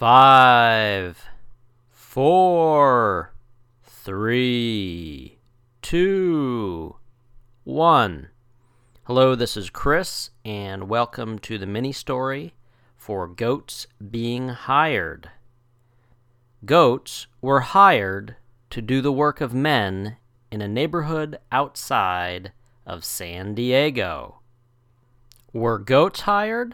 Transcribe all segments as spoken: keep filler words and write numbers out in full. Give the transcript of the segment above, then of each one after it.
Five, four, three, two, one. Hello, this is Chris, and welcome to the mini story for Goats Being Hired. Goats were hired to do the work of men in a neighborhood outside of San Diego. Were goats hired?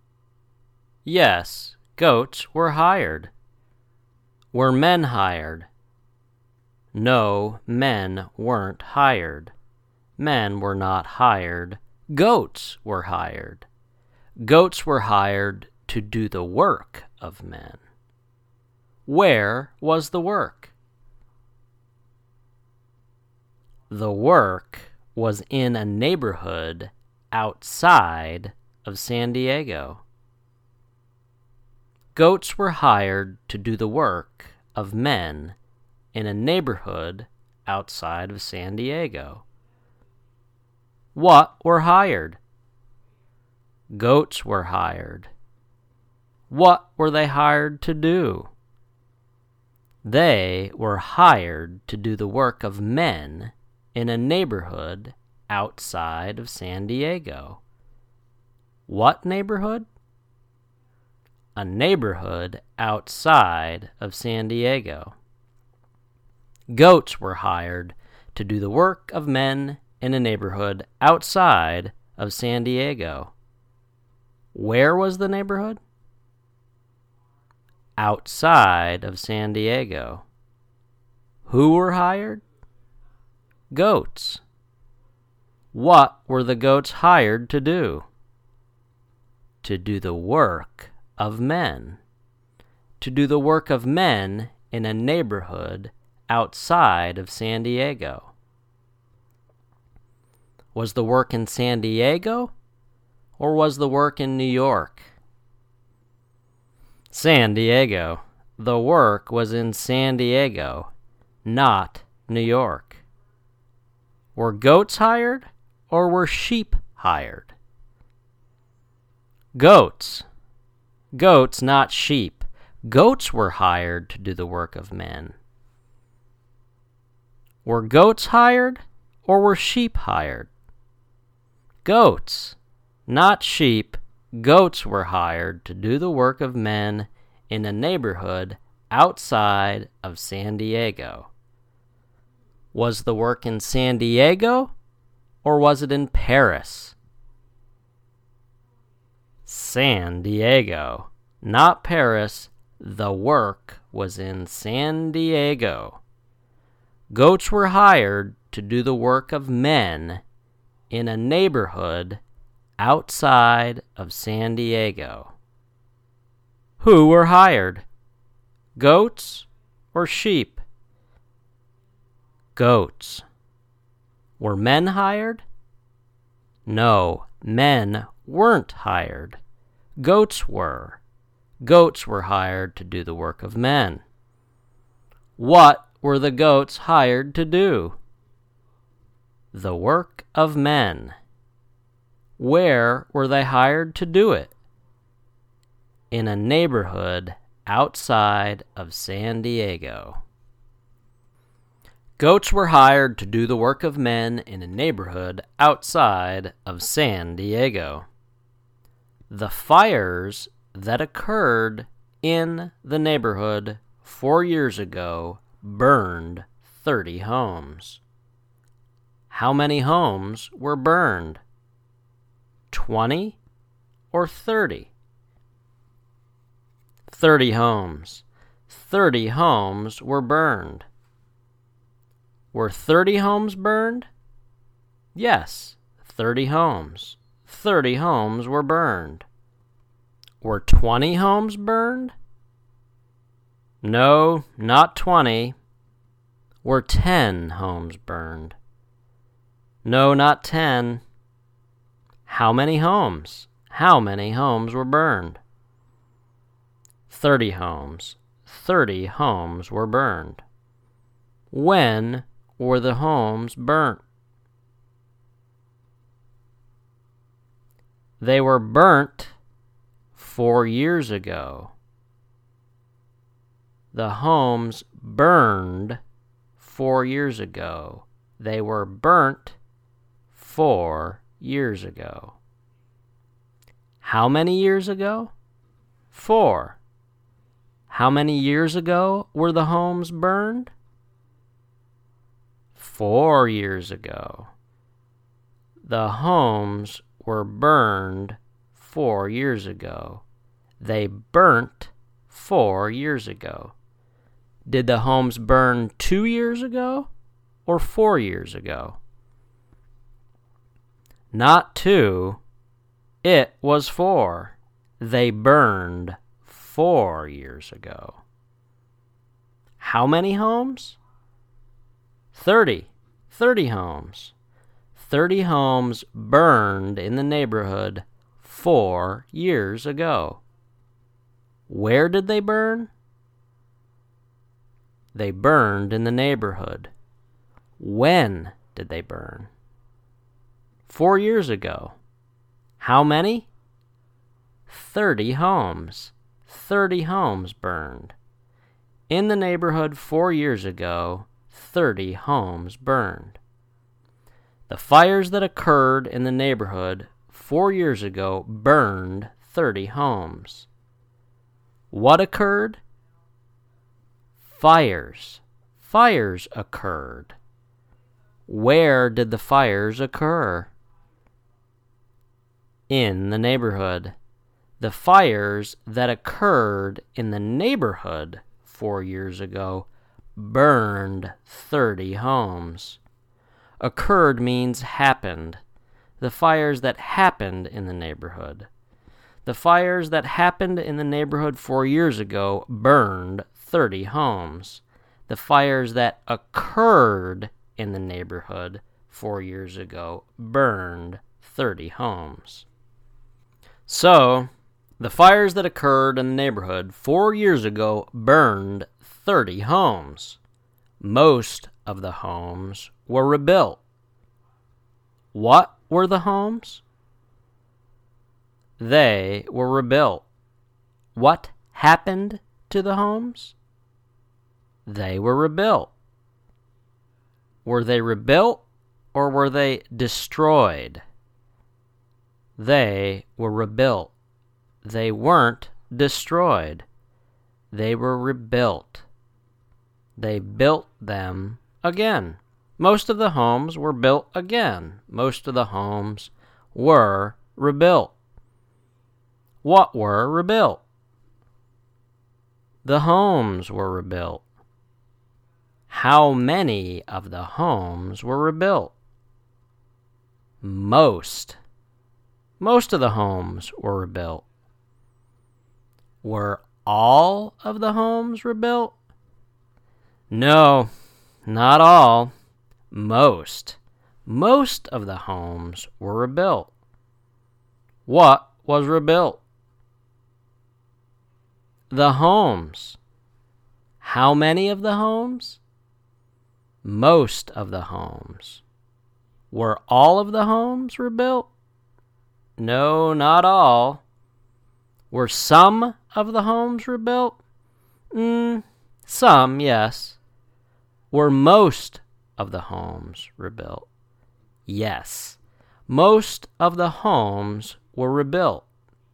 Yes, goats were hired. Were men hired? No, men weren't hired. Men were not hired. Goats were hired. Goats were hired to do the work of men. Where was the work? The work was in a neighborhood outside of San Diego. Goats were hired to do the work of men in a neighborhood outside of San Diego. What were hired? Goats were hired. What were they hired to do? They were hired to do the work of men in a neighborhood outside of San Diego. What neighborhood? A neighborhood outside of San Diego. Goats were hired to do the work of men in a neighborhood outside of San Diego. Where was the neighborhood? Outside of San Diego. Who were hired? Goats. What were the goats hired to do? To do the work of men. To do the work of men in a neighborhood outside of San Diego. Was the work in San Diego, or was the work in New York? San Diego. The work was in San Diego, not New York. Were goats hired, or were sheep hired? Goats. Goats, not sheep. Goats were hired to do the work of men. Were goats hired, or were sheep hired? Goats, not sheep. Goats were hired to do the work of men in a neighborhood outside of San Diego. Was the work in San Diego, or was it in Paris? San Diego, not Paris. The work was in San Diego. Goats were hired to do the work of men in a neighborhood outside of San Diego. Who were hired? Goats or sheep? Goats. Were men hired? No, men weren't hired. Goats were. Goats were hired to do the work of men. What were the goats hired to do? The work of men. Where were they hired to do it? In a neighborhood outside of San Diego. Goats were hired to do the work of men in a neighborhood outside of San Diego. The fires that occurred in the neighborhood four years ago burned thirty homes. How many homes were burned? Twenty or thirty? Thirty homes. Thirty homes were burned. Were thirty homes burned? Yes, thirty homes. Thirty homes were burned. Were twenty homes burned? No, not twenty. Were ten homes burned? No, not ten. How many homes? How many homes were burned? Thirty homes. Thirty homes were burned. When were the homes burnt? They were burnt four years ago. The homes burned four years ago. They were burnt four years ago. How many years ago? Four. How many years ago were the homes burned? Four years ago. The homes were burned four years ago. They burnt four years ago. Did the homes burn two years ago or four years ago? Not two. It was four. They burned four years ago. How many homes? Thirty. Thirty homes. Thirty homes burned in the neighborhood four years ago. Where did they burn? They burned in the neighborhood. When did they burn? Four years ago. How many? Thirty homes. Thirty homes burned. In the neighborhood four years ago, thirty homes burned. The fires that occurred in the neighborhood four years ago burned thirty homes. What occurred? Fires. Fires occurred. Where did the fires occur? In the neighborhood. The fires that occurred in the neighborhood four years ago burned thirty homes. Occurred means happened. The fires that happened in the neighborhood. The fires that happened in the neighborhood four years ago burned thirty homes. The fires that occurred in the neighborhood four years ago burned thirty homes. So, the fires that occurred in the neighborhood four years ago burned thirty homes. Most of the homes were rebuilt. What were the homes? They were rebuilt. What happened to the homes? They were rebuilt. Were they rebuilt or were they destroyed? They were rebuilt. They weren't destroyed. They were rebuilt. They built them again. Most of the homes were built again. Most of the homes were rebuilt. What were rebuilt? The homes were rebuilt. How many of the homes were rebuilt? Most. Most of the homes were rebuilt. Were all of the homes rebuilt? No, not all. Most. Most of the homes were rebuilt. What was rebuilt? The homes. How many of the homes? Most of the homes. Were all of the homes rebuilt? No, not all. Were some of the homes rebuilt? Mm, some, yes. Were most of the homes rebuilt? Yes. Most of the homes were rebuilt.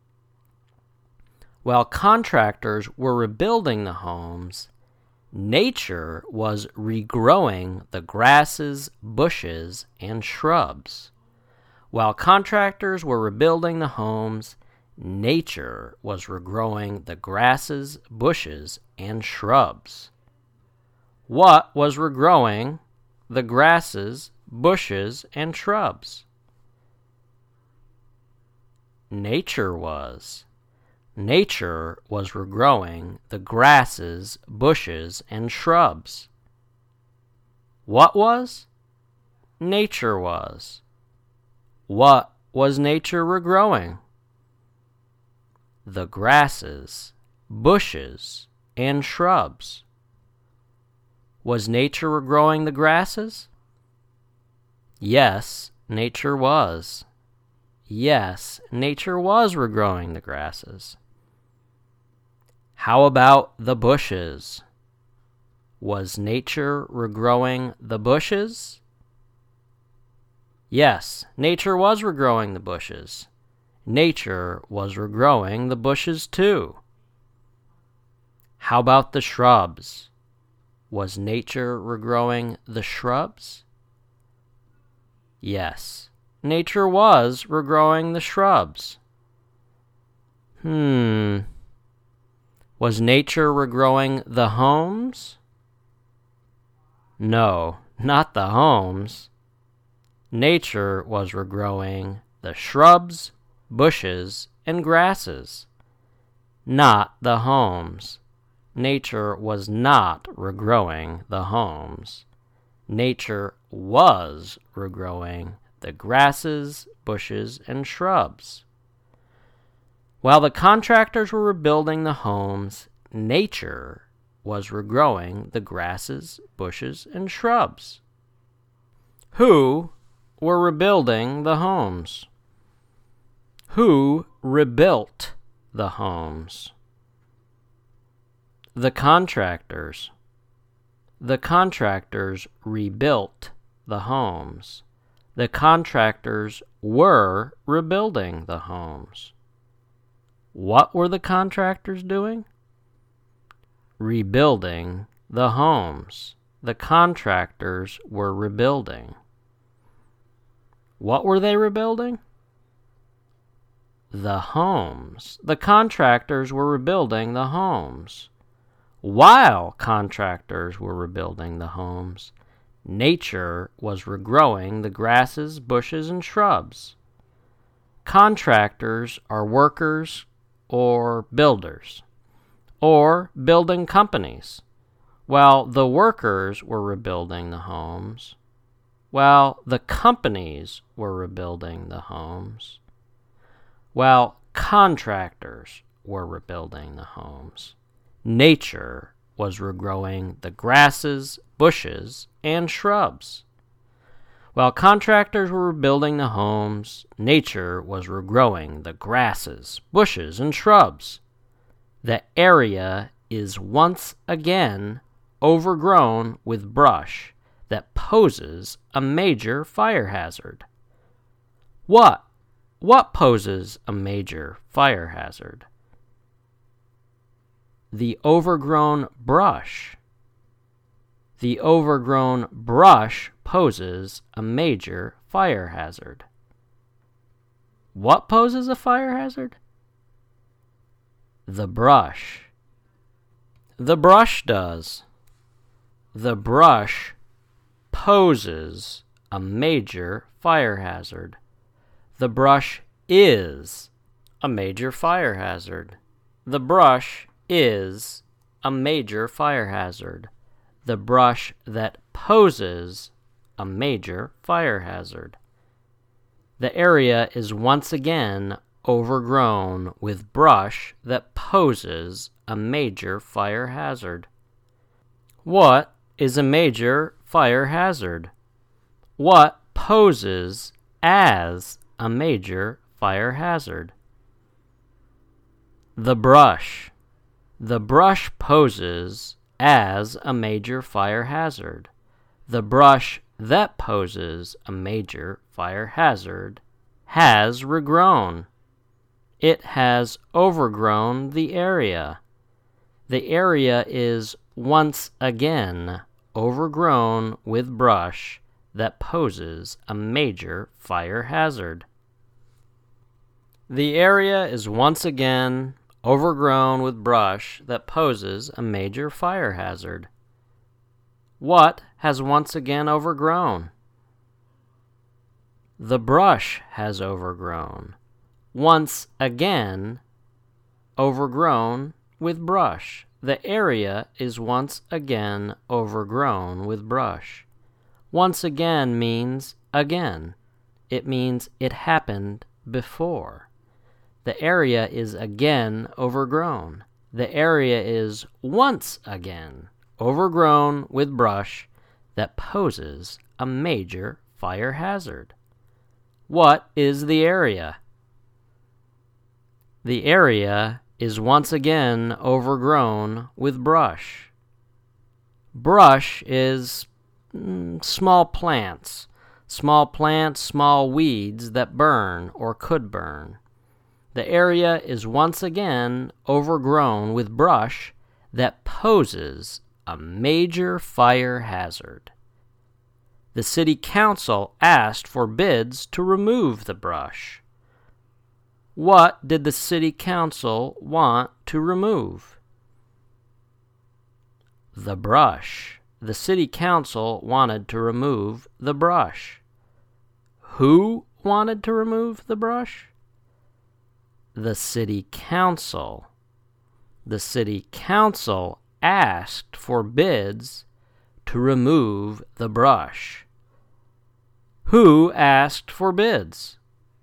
While contractors were rebuilding the homes, nature was regrowing the grasses, bushes, and shrubs. While contractors were rebuilding the homes, nature was regrowing the grasses, bushes, and shrubs. What was regrowing the grasses, bushes, and shrubs? Nature was. Nature was regrowing the grasses, bushes, and shrubs. What was? Nature was. What was nature regrowing? The grasses, bushes, and shrubs. Was nature regrowing the grasses? Yes, nature was. Yes, nature was regrowing the grasses. How about the bushes? Was nature regrowing the bushes? Yes, nature was regrowing the bushes. Nature was regrowing the bushes too. How about the shrubs? Was nature regrowing the shrubs? Yes, nature was regrowing the shrubs. Hmm. Was nature regrowing the homes? No, not the homes. Nature was regrowing the shrubs, bushes, and grasses, not the homes. Nature was not regrowing the homes. Nature was regrowing the grasses, bushes, and shrubs. While the contractors were rebuilding the homes, nature was regrowing the grasses, bushes, and shrubs. Who were rebuilding the homes? Who rebuilt the homes? The contractors. The contractors rebuilt the homes. The contractors were rebuilding the homes. What were the contractors doing? Rebuilding the homes. The contractors were rebuilding. What were they rebuilding? The homes. The contractors were rebuilding the homes. While contractors were rebuilding the homes, nature was regrowing the grasses, bushes, and shrubs. Contractors are workers or builders, or building companies. While the workers were rebuilding the homes, while the companies were rebuilding the homes, while contractors were rebuilding the homes, nature was regrowing the grasses, bushes, and shrubs. While contractors were rebuilding the homes, nature was regrowing the grasses, bushes, and shrubs. The area is once again overgrown with brush that poses a major fire hazard. What? What poses a major fire hazard? The overgrown brush. The overgrown brush poses a major fire hazard. What poses a fire hazard? The brush. The brush does. The brush poses a major fire hazard. The brush is a major fire hazard. The brush is a major fire hazard. The brush that poses a major fire hazard. The area is once again overgrown with brush that poses a major fire hazard. What is a major fire hazard? What poses as a major fire hazard? The brush. The brush poses as a major fire hazard. The brush that poses a major fire hazard has regrown. It has overgrown the area. The area is once again overgrown with brush that poses a major fire hazard. The area is once again overgrown with brush that poses a major fire hazard. What has once again overgrown? The brush has overgrown. Once again overgrown with brush. The area is once again overgrown with brush. Once again means again. It means it happened before. The area is again overgrown. The area is once again overgrown with brush that poses a major fire hazard. What is the area? The area is once again overgrown with brush. Brush is mm, small plants. Small plants, small weeds that burn or could burn. The area is once again overgrown with brush that poses a major fire hazard. The city council asked for bids to remove the brush. What did the city council want to remove? The brush. The city council wanted to remove the brush. Who wanted to remove the brush? The city council. The city council asked for bids to remove the brush. Who asked for bids?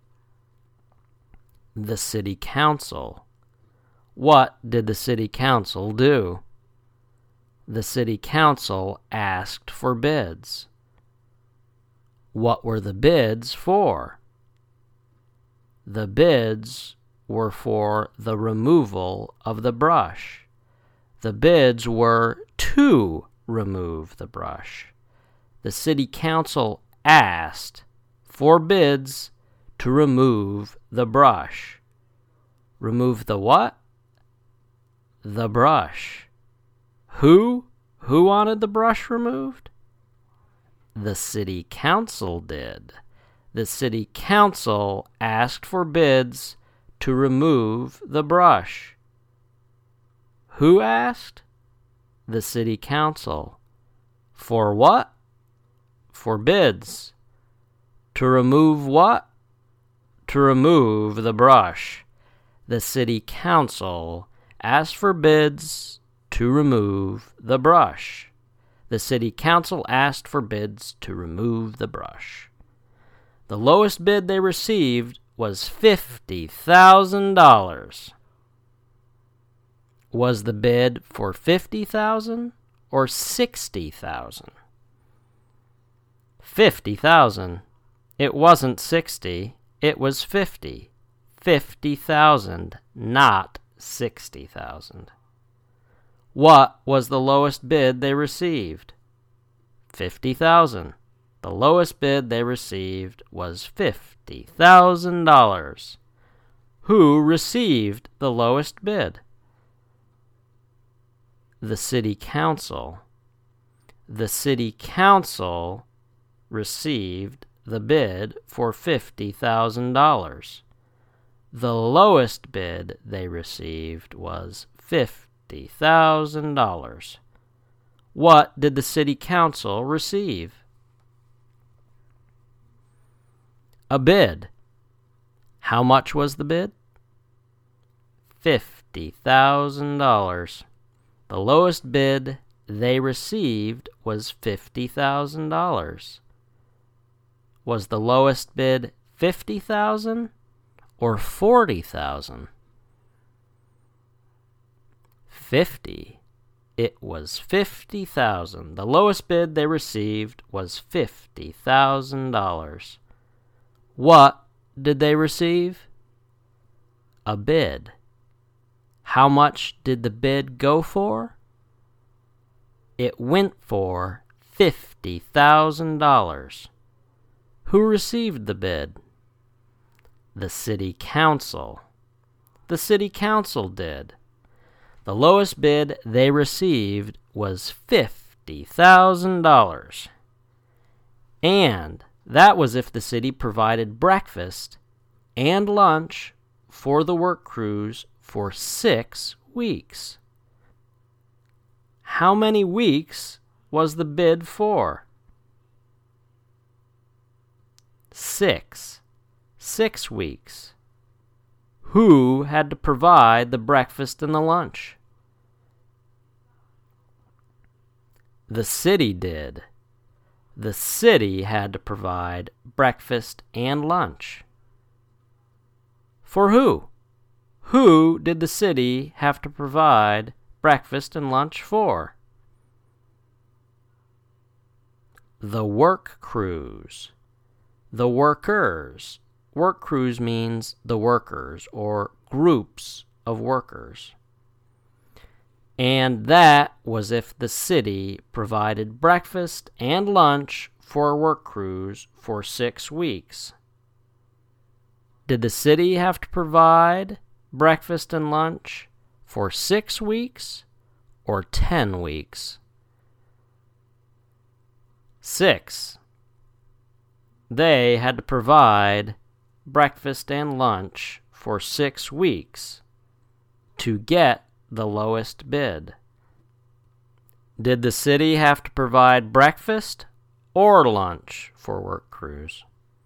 The city council. What did the city council do? The city council asked for bids. What were the bids for? The bids were for the removal of the brush. The bids were to remove the brush. The city council asked for bids to remove the brush. Remove the what? The brush. Who? Who wanted the brush removed? The city council did. The city council asked for bids to remove the brush. Who asked? The city council. For what? For bids. To remove what? To remove the brush. The city council asked for bids to remove the brush. The city council asked for bids to remove the brush. The lowest bid they received was fifty thousand dollars. Was the bid for fifty thousand dollars or sixty thousand dollars? fifty thousand dollars. It wasn't sixty, it was fifty. fifty thousand dollars, not sixty thousand dollars. What was the lowest bid they received? fifty thousand dollars. The lowest bid they received was fifty thousand dollars. Who received the lowest bid? The city council. The city council received the bid for fifty thousand dollars. The lowest bid they received was fifty thousand dollars. What did the city council receive? A bid. How much was the bid? fifty thousand dollars. The lowest bid they received was fifty thousand dollars. Was the lowest bid fifty thousand dollars or forty thousand dollars? fifty. It was fifty thousand dollars. The lowest bid they received was fifty thousand dollars. What did they receive? A bid. How much did the bid go for? It went for fifty thousand dollars. Who received the bid? The city council. The city council did. The lowest bid they received was fifty thousand dollars. And that was if the city provided breakfast and lunch for the work crews for six weeks. How many weeks was the bid for? Six. Six weeks. Who had to provide the breakfast and the lunch? The city did. The city had to provide breakfast and lunch. For who? Who did the city have to provide breakfast and lunch for? The work crews. The workers. Work crews means the workers or groups of workers. And that was if the city provided breakfast and lunch for work crews for six weeks. Did the city have to provide breakfast and lunch for six weeks or ten weeks? Six. They had to provide breakfast and lunch for six weeks to get the lowest bid. Did the city have to provide breakfast or lunch for work crews?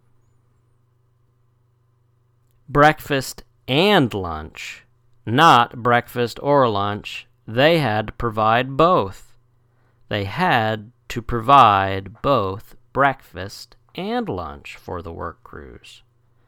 Breakfast and lunch, not breakfast or lunch. They had to provide both. They had to provide both breakfast and lunch for the work crews.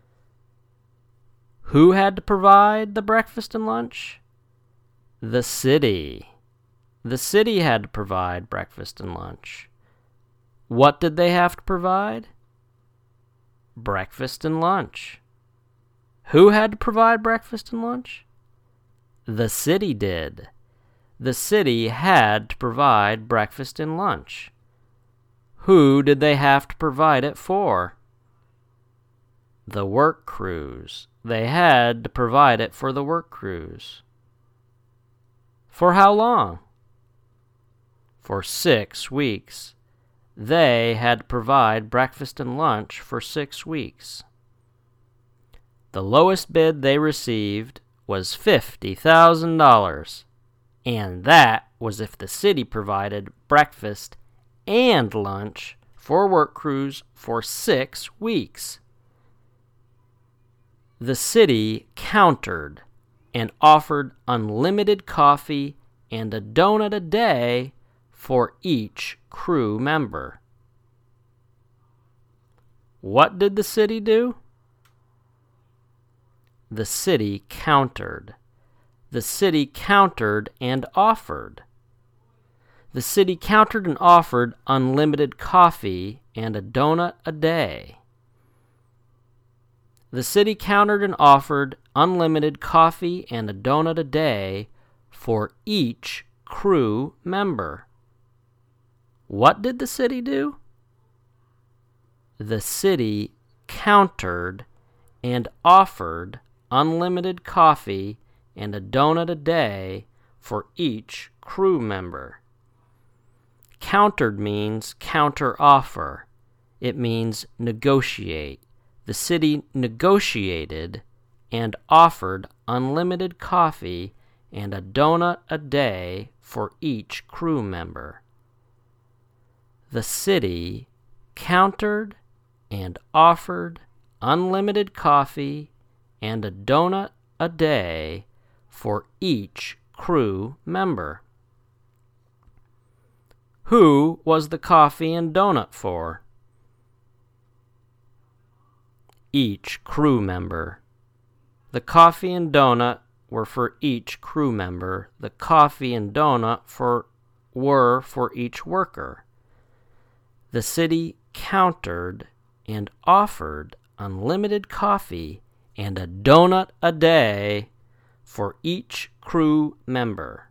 Who had to provide the breakfast and lunch? The city. The city had to provide breakfast and lunch. What did they have to provide? Breakfast and lunch. Who had to provide breakfast and lunch? The city did. The city had to provide breakfast and lunch. Who did they have to provide it for? The work crews. They had to provide it for the work crews. For how long? For six weeks. They had to provide breakfast and lunch for six weeks. The lowest bid they received was fifty thousand dollars, and that was if the city provided breakfast and lunch for work crews for six weeks. The city countered and offered unlimited coffee and a donut a day for each crew member. What did the city do? The city countered. The city countered and offered. The city countered and offered unlimited coffee and a donut a day. The city countered and offered unlimited coffee and a donut a day for each crew member. What did the city do? The city countered and offered unlimited coffee and a donut a day for each crew member. Countered means counter offer. It means negotiate. The city negotiated and offered unlimited coffee and a donut a day for each crew member. The city countered and offered unlimited coffee and a donut a day for each crew member. Who was the coffee and donut for? Each crew member. The coffee and donut were for each crew member. The coffee and donut for were for each worker. The city countered and offered unlimited coffee and a donut a day for each crew member.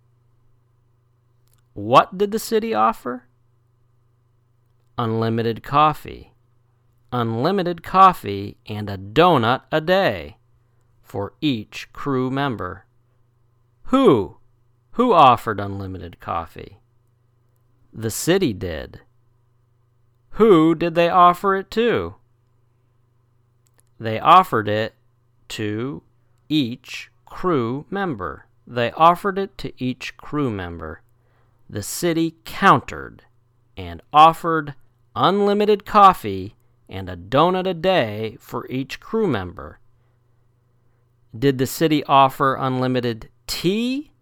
What did the city offer? Unlimited coffee. Unlimited coffee and a donut a day for each crew member. Who? Who offered unlimited coffee? The city did. Who did they offer it to? They offered it to each crew member. They offered it to each crew member. The city countered and offered unlimited coffee and a donut a day for each crew member. Did the city offer unlimited tea?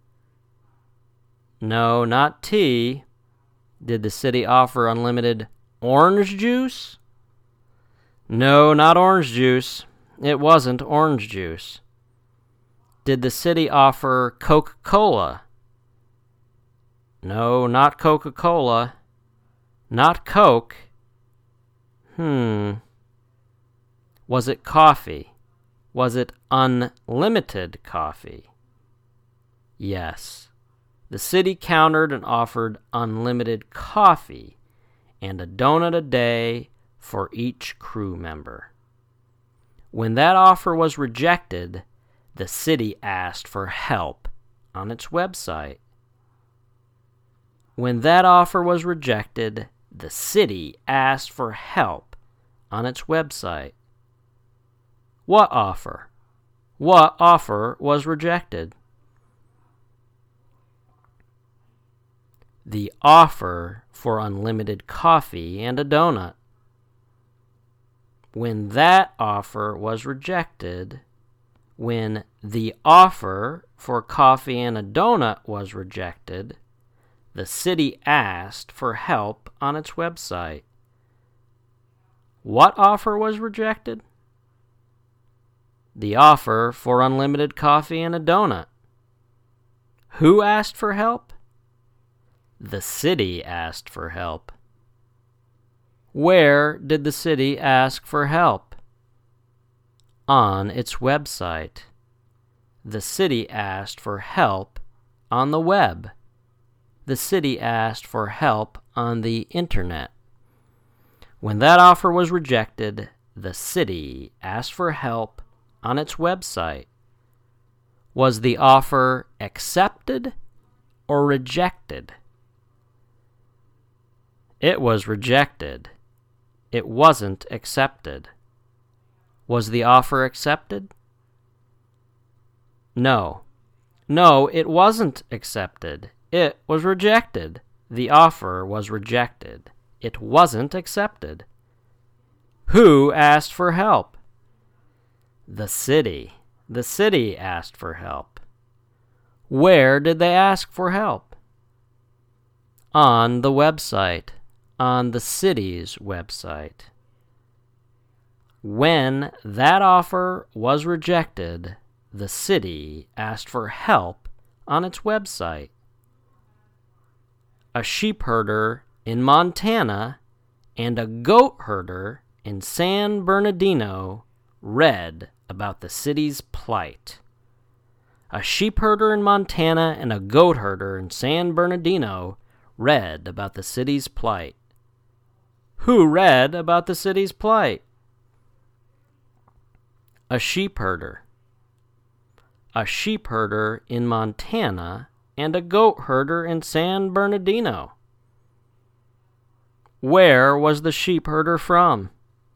No, not tea. Did the city offer unlimited orange juice? No, not orange juice. It wasn't orange juice. Did the city offer Coca-Cola? No, not Coca-Cola. Not Coke. Hmm. Was it coffee? Was it unlimited coffee? Yes. The city countered and offered unlimited coffee and a donut a day for each crew member. When that offer was rejected, the city asked for help on its website. When that offer was rejected, the city asked for help on its website. What offer? What offer was rejected? The offer for unlimited coffee and a donut. When that offer was rejected, when the offer for coffee and a donut was rejected, the city asked for help on its website. What offer was rejected? The offer for unlimited coffee and a donut. Who asked for help? The city asked for help. Where did the city ask for help? On its website. The city asked for help on the web. The city asked for help on the internet. When that offer was rejected, the city asked for help on its website. Was the offer accepted or rejected? It was rejected. It wasn't accepted. Was the offer accepted? No. No, it wasn't accepted. It was rejected. The offer was rejected. It wasn't accepted. Who asked for help? The city. The city asked for help. Where did they ask for help? On the website. On the city's website. When that offer was rejected, the city asked for help on its website. A sheep herder in Montana and a goat herder in San Bernardino read about the city's plight. A sheep herder in Montana and a goat herder in San Bernardino read about the city's plight. Who read about the city's plight? A sheep herder. A sheep herder in Montana and a goat herder in San Bernardino. Where was the sheep herder from?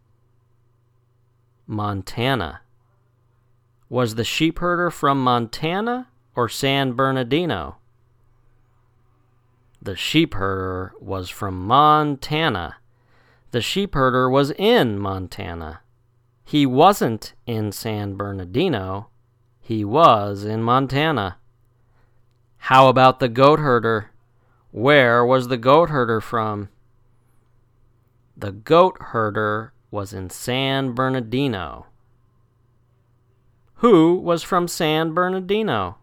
Montana. Was the sheep herder from Montana or San Bernardino? The sheep herder was from Montana. The sheep herder was in Montana. He wasn't in San Bernardino. He was in Montana. How about the goat herder? Where was the goat herder from? The goat herder was in San Bernardino. Who was from San Bernardino?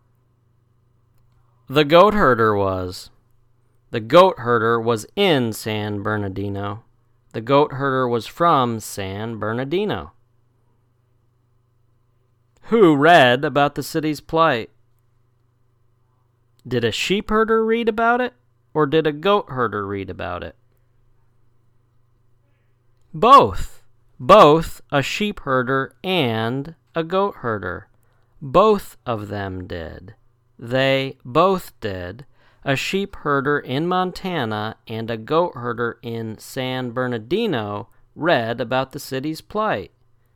The goat herder was. The goat herder was in San Bernardino. The goat herder was from San Bernardino. Who read about the city's plight? Did a sheep herder read about it, or did a goat herder read about it? Both. Both a sheep herder and a goat herder. Both of them did. They both did. A sheep herder in Montana and a goat herder in San Bernardino read about the city's plight.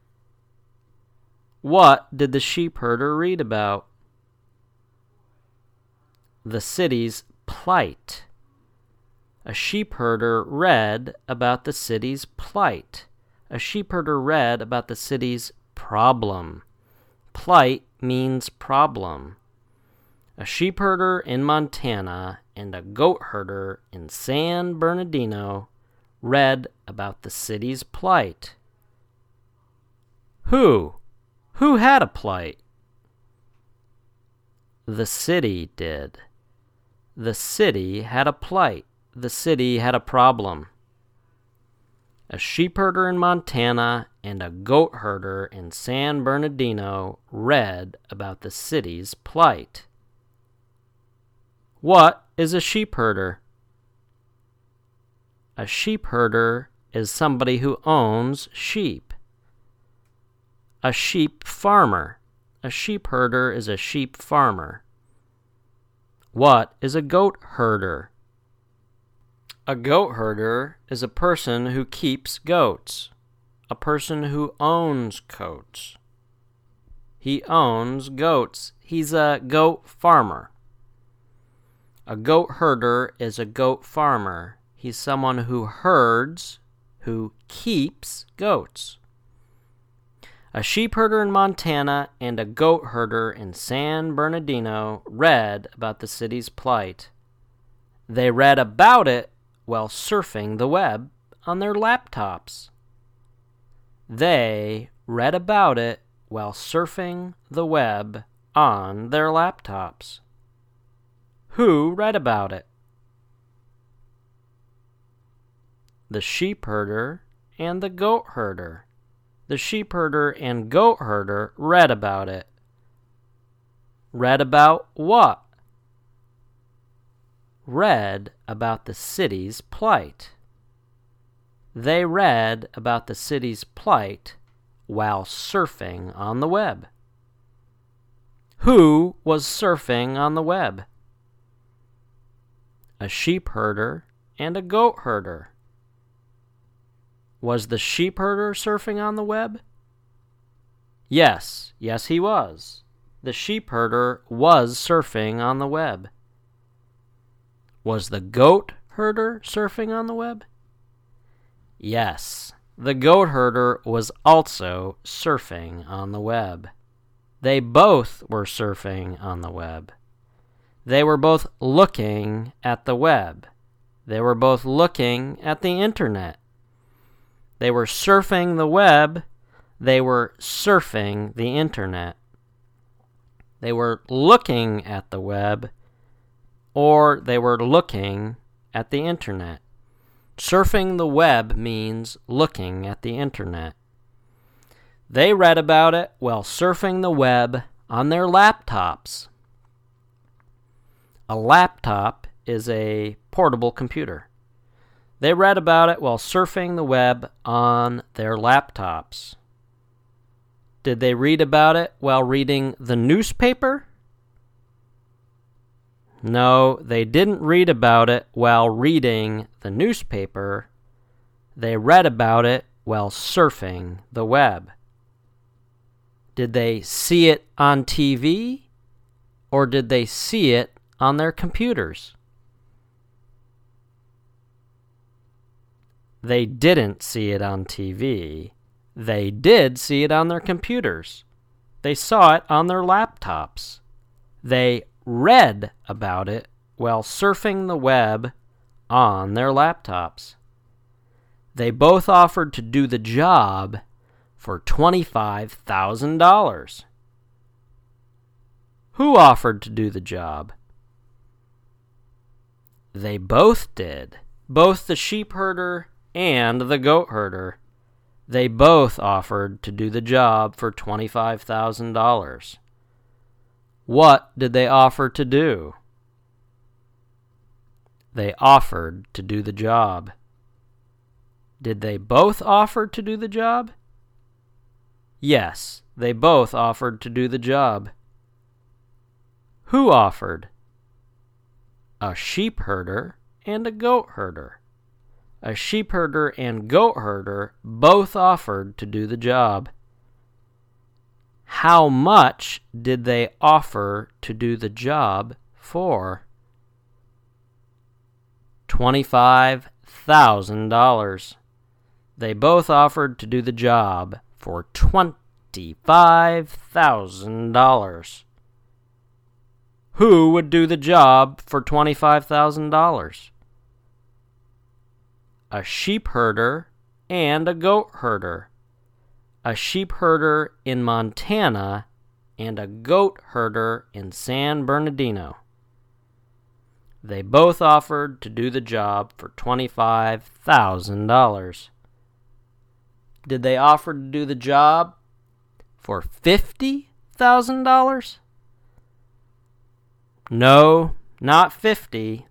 What did the sheep herder read about? The city's plight. A sheep herder read about the city's plight. A sheep herder read about the city's problem. Plight means problem. A sheep herder in Montana and a goat herder in San Bernardino read about the city's plight. Who? Who had a plight? The city did. The city had a plight. The city had a problem. A sheep herder in Montana and a goat herder in San Bernardino read about the city's plight. What is a sheep herder? A sheep herder is somebody who owns sheep. A sheep farmer. A sheep herder is a sheep farmer. What is a goat herder? A goat herder is a person who keeps goats. A person who owns goats. He owns goats. He's a goat farmer. A goat herder is a goat farmer. He's someone who herds, who keeps goats. A sheep herder in Montana and a goat herder in San Bernardino read about the city's plight. They read about it while surfing the web on their laptops. They read about it while surfing the web on their laptops. Who read about it? The sheep herder and the goat herder. The sheep herder and goat herder read about it. Read about what? Read about the city's plight. They read about the city's plight while surfing on the web. Who was surfing on the web? A sheep herder and a goat herder. Was the sheep herder surfing on the web? Yes, yes he was. The sheep herder was surfing on the web. Was the goat herder surfing on the web? Yes, the goat herder was also surfing on the web. They both were surfing on the web. They were both looking at the web. They were both looking at the internet. They were surfing the web. They were surfing the internet. They were looking at the web, or they were looking at the internet. Surfing the web means looking at the internet. They read about it while surfing the web on their laptops. A laptop is a portable computer. They read about it while surfing the web on their laptops. Did they read about it while reading the newspaper? No, they didn't read about it while reading the newspaper. They read about it while surfing the web. Did they see it on T V, or did they see it on their computers? They didn't see it on T V. They did see it on their computers. They saw it on their laptops. They read about it while surfing the web on their laptops. They both offered to do the job for twenty-five thousand dollars. Who offered to do the job? They both did. Both the sheep herder and the goat herder. They both offered to do the job for twenty-five thousand dollars. What did they offer to do? They offered to do the job. Did they both offer to do the job? Yes, they both offered to do the job. Who offered? A sheep herder and a goat herder. A sheep herder and goat herder both offered to do the job. How much did they offer to do the job for? twenty-five thousand dollars. They both offered to do the job for twenty-five thousand dollars. Who would do the job for twenty-five thousand dollars? A sheep herder and a goat herder. A sheep herder in Montana and a goat herder in San Bernardino. They both offered to do the job for twenty-five thousand dollars. Did they offer to do the job for fifty thousand dollars? No, not fifty.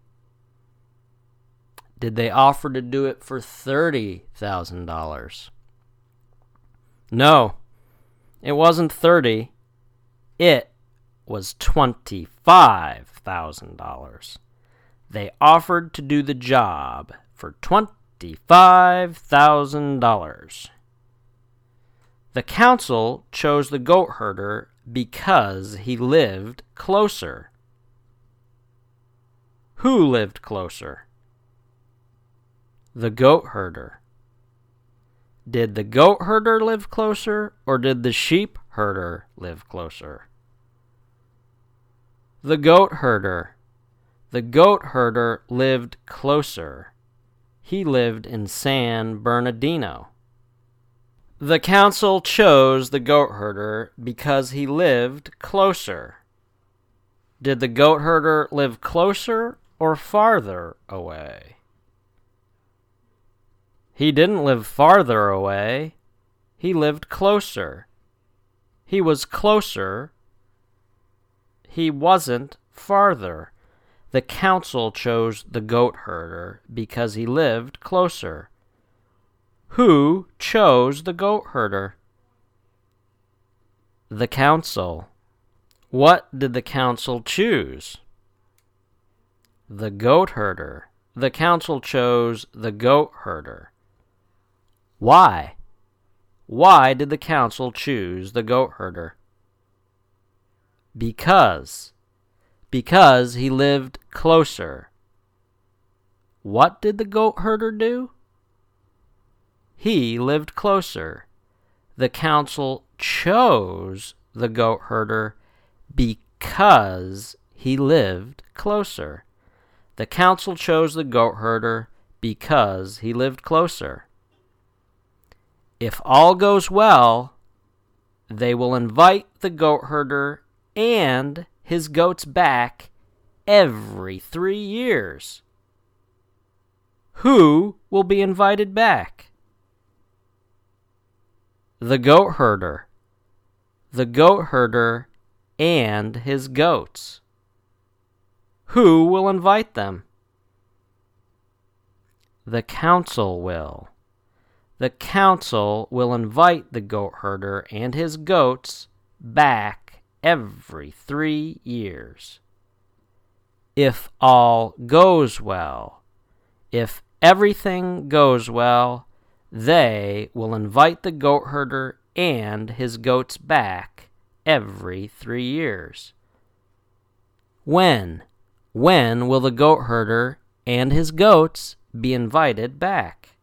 Did they offer to do it for thirty thousand dollars? No, it wasn't thirty. It was twenty-five thousand dollars. They offered to do the job for twenty-five thousand dollars. The council chose the goat herder because he lived closer. Who lived closer? The goat herder. Did the goat herder live closer, or did the sheep herder live closer? The goat herder. The goat herder lived closer. He lived in San Bernardino. The council chose the goat herder because he lived closer. Did the goat herder live closer or farther away? He didn't live farther away. He lived closer. He was closer. He wasn't farther. The council chose the goat herder because he lived closer. Who chose the goat herder? The council. What did the council choose? The goat herder. The council chose the goat herder. Why? Why did the council choose the goat herder? Because. Because he lived closer. What did the goat herder do? He lived closer. The council chose the goat herder because he lived closer. The council chose the goat herder because he lived closer. If all goes well, they will invite the goat herder and his goats back every three years. Who will be invited back? The goat herder. The goat herder and his goats. Who will invite them? The council will. The council will invite the goat herder and his goats back every three years. If all goes well, if everything goes well, they will invite the goat herder and his goats back every three years. When? When will the goat herder and his goats be invited back?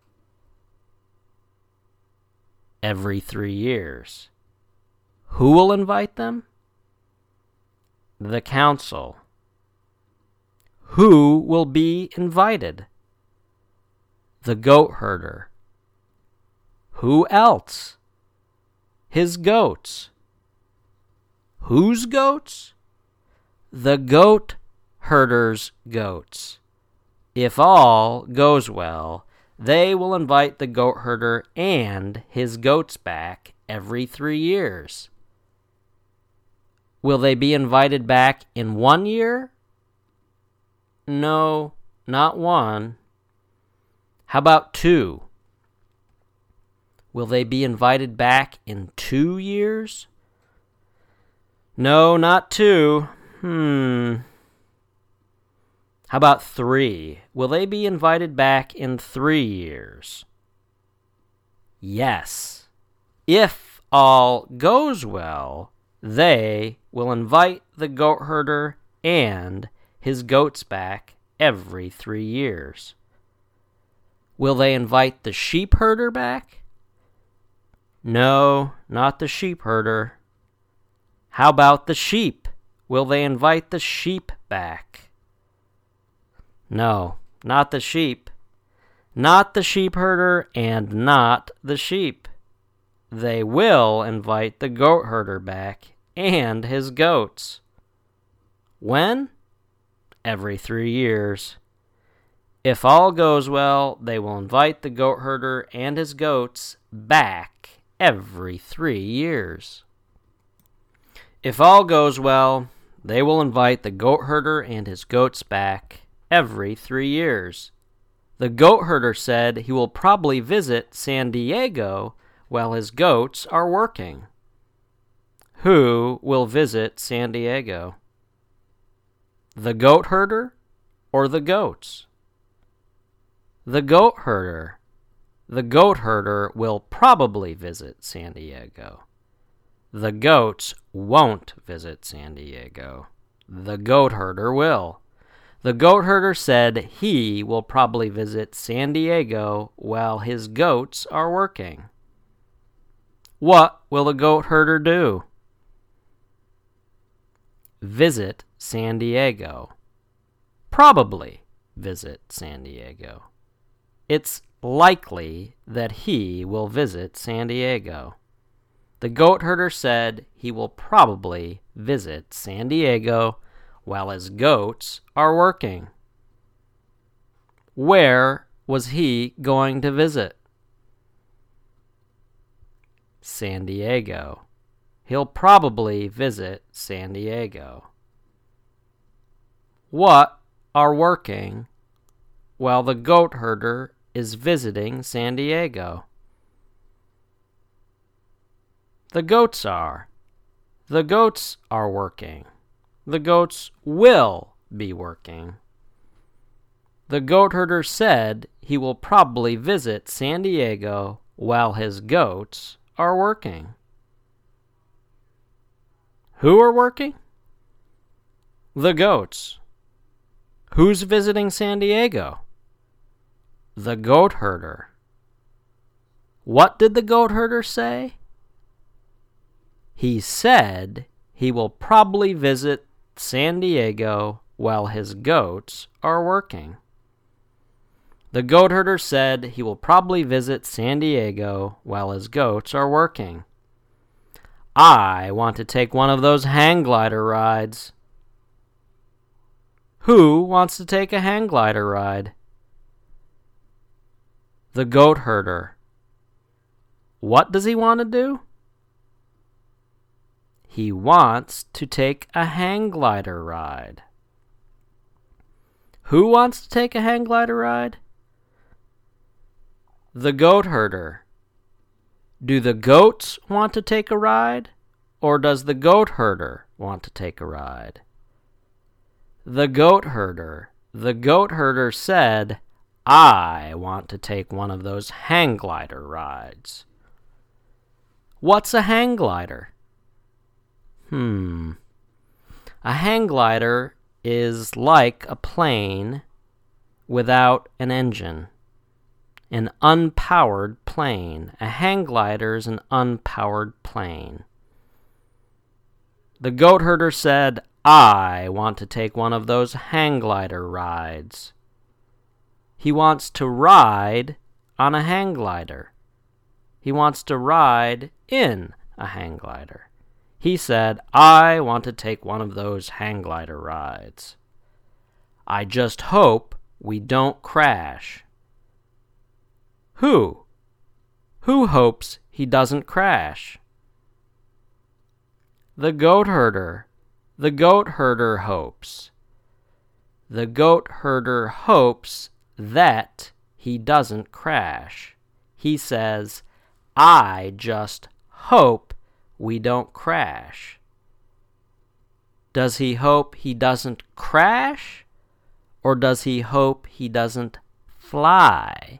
Every three years. Who will invite them? The council. Who will be invited? The goat herder. Who else? His goats. Whose goats? The goat herder's goats. If all goes well, they will invite the goat herder and his goats back every three years. Will they be invited back in one year? No, not one. How about two? Will they be invited back in two years? No, not two. Hmm. How about three? Will they be invited back in three years? Yes. If all goes well, they will invite the goat herder and his goats back every three years. Will they invite the sheep herder back? No, not the sheep herder. How about the sheep? Will they invite the sheep back? No, not the sheep. Not the sheep herder and not the sheep. They will invite the goat herder back and his goats. When? Every three years. If all goes well, they will invite the goat herder and his goats back every three years. If all goes well, They will invite the goat herder and his goats back every three years. The goat herder said he will probably visit San Diego while his goats are working. Who will visit San Diego? The goat herder or the goats? The goat herder. The goat herder will probably visit San Diego. The goats won't visit San Diego. The goat herder will. The goat herder said he will probably visit San Diego while his goats are working. What will the goat herder do? Visit San Diego. Probably visit San Diego. It's likely that he will visit San Diego. The goat herder said he will probably visit San Diego while his goats are working. Where was he going to visit? San Diego. He'll probably visit San Diego. What are working while the goat herder is visiting San Diego? The goats are. The goats are working. The goats will be working. The goat herder said he will probably visit San Diego while his goats are working. Who are working? The goats. Who's visiting San Diego? The goat herder. What did the goat herder say? He said he will probably visit San Diego while his goats are working. The goat herder said he will probably visit San Diego while his goats are working. I want to take one of those hang glider rides. Who wants to take a hang glider ride? The goat herder. What does he want to do? He wants to take a hang glider ride. Who wants to take a hang glider ride? The goat herder. Do the goats want to take a ride, or does the goat herder want to take a ride? The goat herder. The goat herder said, I want to take one of those hang glider rides. What's a hang glider? Hmm. A hang glider is like a plane without an engine. An unpowered plane. A hang glider is an unpowered plane. The goat herder said, I want to take one of those hang glider rides. He wants to ride on a hang glider. He wants to ride in a hang glider. He said, I want to take one of those hang glider rides. I just hope we don't crash. Who? Who hopes he doesn't crash? The goat herder. The goat herder hopes. The goat herder hopes that he doesn't crash. He says, I just hope we don't crash. Does he hope he doesn't crash? Or does he hope he doesn't fly?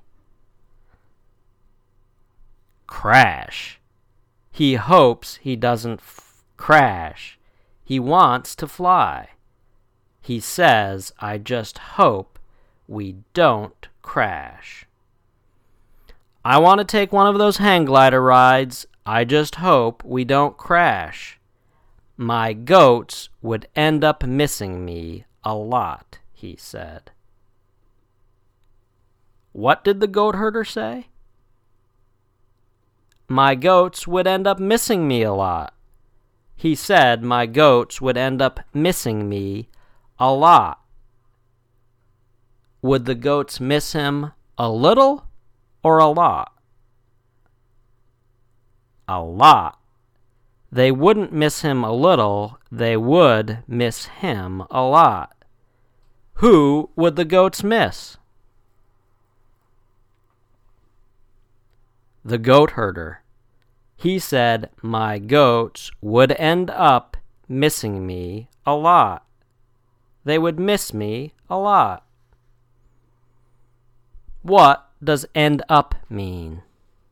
Crash. He hopes he doesn't f- crash. He wants to fly. He says, I just hope we don't crash. I want to take one of those hang glider rides. I just hope we don't crash. My goats would end up missing me a lot, he said. What did the goat herder say? My goats would end up missing me a lot. He said my goats would end up missing me a lot. Would the goats miss him a little or a lot? A lot. They wouldn't miss him a little, they would miss him a lot. Who would the goats miss? The goat herder. He said my goats would end up missing me a lot. They would miss me a lot. What does end up mean?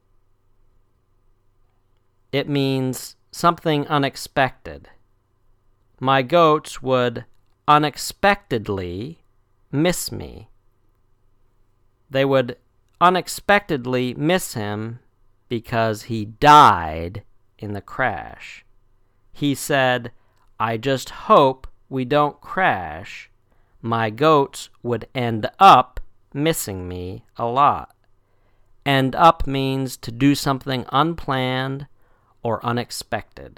It means something unexpected. My goats would unexpectedly miss me. They would unexpectedly miss him because he died in the crash. He said, I just hope we don't crash. My goats would end up missing me a lot. End up means to do something unplanned or unexpected.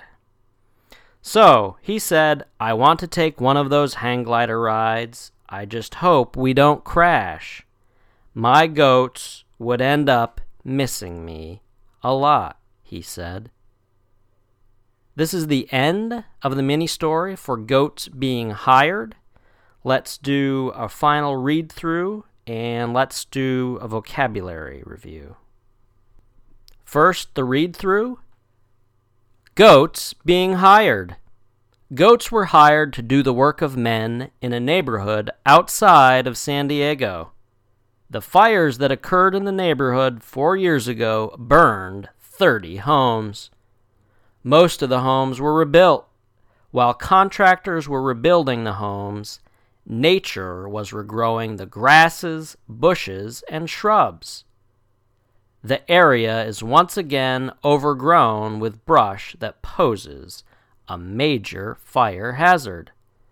So, he said, I want to take one of those hang glider rides. I just hope we don't crash. My goats would end up missing me a lot, he said. This is the end of the mini-story for Goats Being Hired. Let's do a final read-through, and let's do a vocabulary review. First, the read-through. Goats being hired. Goats were hired to do the work of men in a neighborhood outside of San Diego. The fires that occurred in the neighborhood four years ago burned thirty homes. Most of the homes were rebuilt. While contractors were rebuilding the homes, nature was regrowing the grasses, bushes, and shrubs. The area is once again overgrown with brush that poses a major fire hazard.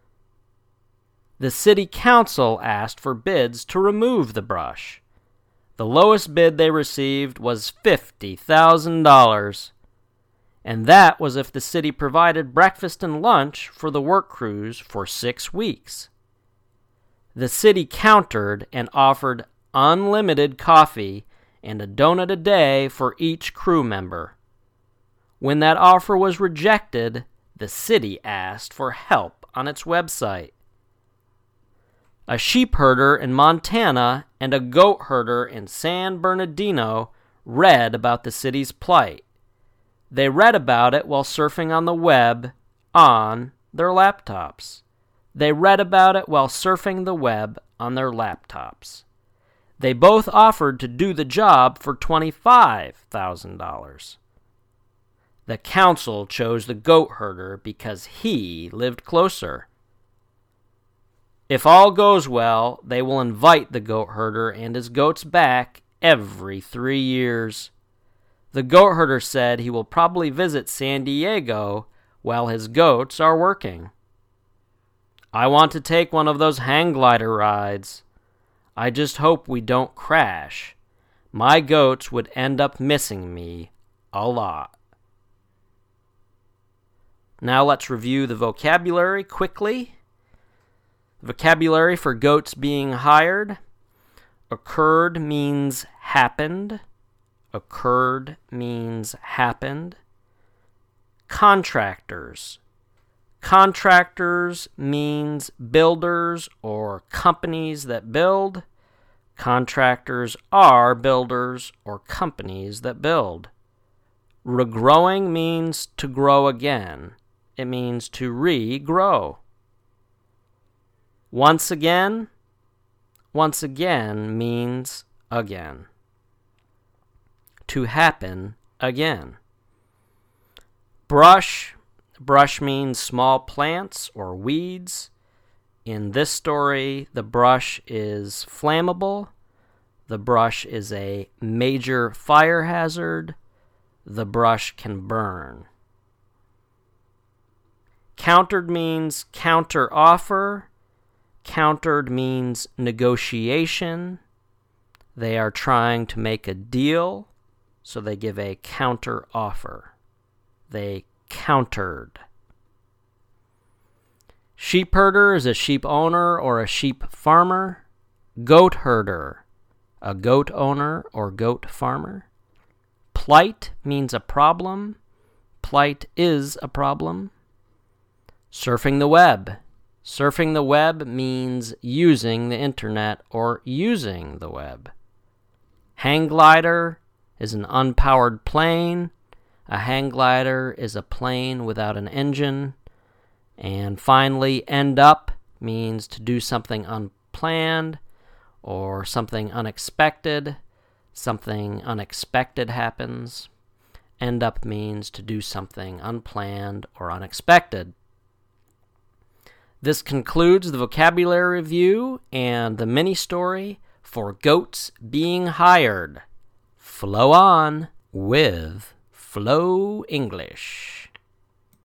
The city council asked for bids to remove the brush. The lowest bid they received was fifty thousand dollars, and that was if the city provided breakfast and lunch for the work crews for six weeks. The city countered and offered unlimited coffee and a donut a day for each crew member. When that offer was rejected, the city asked for help on its website. A sheep herder in Montana and a goat herder in San Bernardino read about the city's plight. They read about it while surfing on the web on their laptops. They read about it while surfing the web on their laptops. They both offered to do the job for twenty-five thousand dollars. The council chose the goat herder because he lived closer. If all goes well, they will invite the goat herder and his goats back every three years. The goat herder said he will probably visit San Diego while his goats are working. I want to take one of those hang glider rides. I just hope we don't crash. My goats would end up missing me a lot. Now let's review the vocabulary quickly. Vocabulary for goats being hired. Occurred means happened. Occurred means happened. Contractors. Contractors means builders or companies that build. Contractors are builders or companies that build. Regrowing means to grow again. It means to regrow. Once again, once again means again. To happen again. Brush. Brush means small plants or weeds. In this story, the brush is flammable. The brush is a major fire hazard. The brush can burn. Countered means counter offer. Countered means negotiation. They are trying to make a deal, so they give a counter offer. They countered. Sheep herder is a sheep owner or a sheep farmer. Goat herder, a goat owner or goat farmer. Plight means a problem. plight is a problem. Surfing the web. Surfing the web means using the internet or using the web. Hang glider is an unpowered plane. A hang glider is a plane without an engine. And finally, end up means to do something unplanned or something unexpected. Something unexpected happens. End up means to do something unplanned or unexpected. This concludes the vocabulary review and the mini-story for Goats Being Hired. Flow on with Flow English.